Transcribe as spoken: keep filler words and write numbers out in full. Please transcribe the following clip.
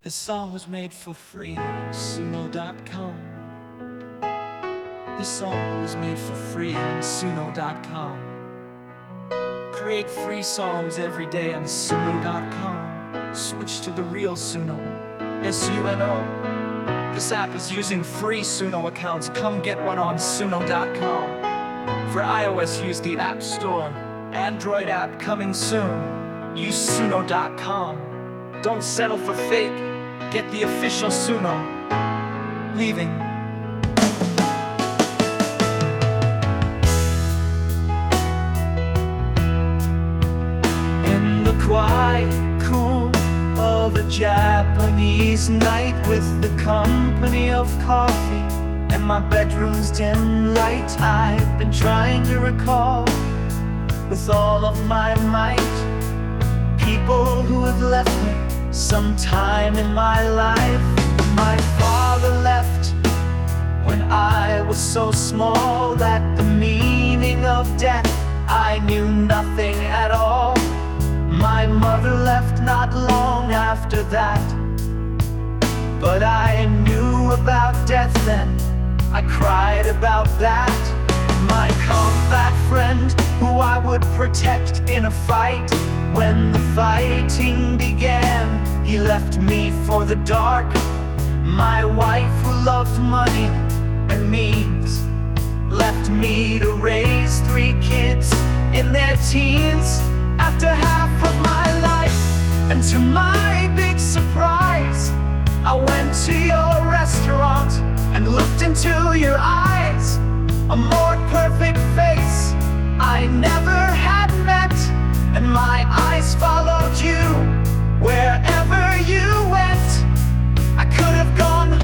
This song was made for free on Suno dot com. This song was made for free on Suno dot com. Create free songs every day on Suno dot com. Switch to the real Suno, S U N O. This app is using free Suno accounts. Come get one on Suno dot com. For iOS, use the App Store. Android app coming soon. Use Suno dot com. Don't settle for fake. Get the official Suno. Leaving. In the quiet cool of a Japanese night, with the company of coffee and my bedroom's dim light, I've been trying to recall with all of my might people who have left me sometime in my life. My father left when I was so small that the meaning of death I knew nothing at all. My mother left not long after that, but I knew about death then. I cried about that. My combat friend, who I would protect in a fight, when the fighting began, he left me for the dark. My wife, who loved money and means, left me to raise three kids in their teens. After half of my life, and to my big surprise, I went to your restaurant and looked into your eyes. A more perfect face I never